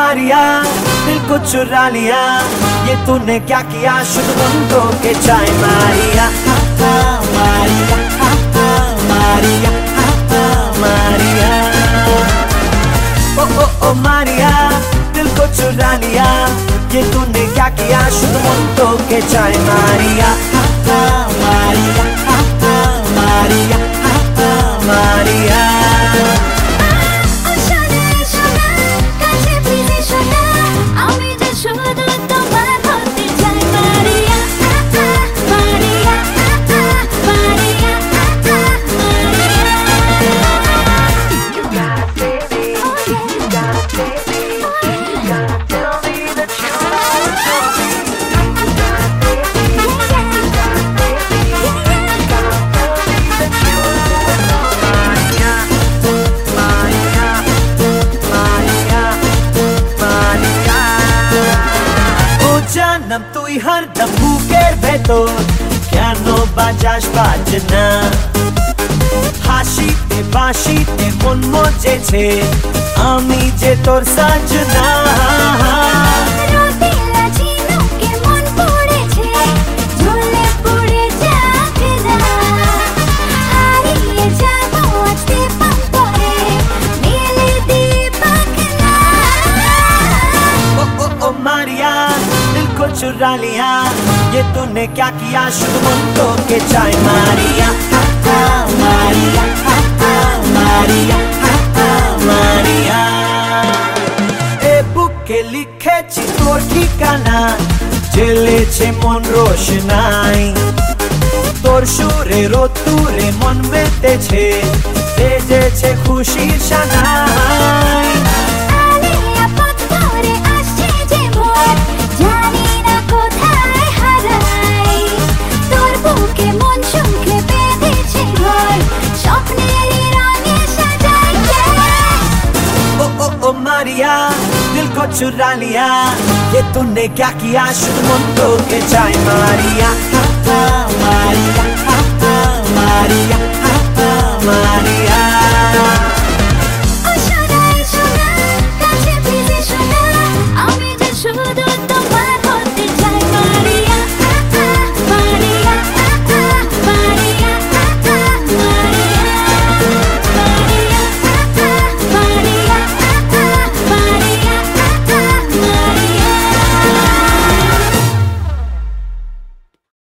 मारिया, दिल को चुरा लिया, ये तूने क्या किया? शुद्ध मुंडों के चाय मारिया, मारिया, मारिया, मारिया। ओ मारिया, दिल को चुरा लिया, ये तूने क्या किया? शुद्ध मुंडों के चाय Maria, Maria, Maria, Maria. Nam তুই হরদম বুকের ভেতর কেন বাজাস বাজনা হাসিতে বাঁশিতে মন মজেছে আমি যে তোর সাজনা चुरा लिया, ये तूने क्या किया? शुद्ध मुंडों के चाय मारिया, मारिया, मारिया, मारिया। ए बुके लिखेছি তোর ঠিকানা, জেলেছে মন রোশনাই, তোর সুরে রোতুরে মন মেতেছে, বেজেছে খুশির সানাই। मारिया, दिल को चुरा लिया, ये तूने क्या किया? शुद्ध मुंडों के चाय मारिया।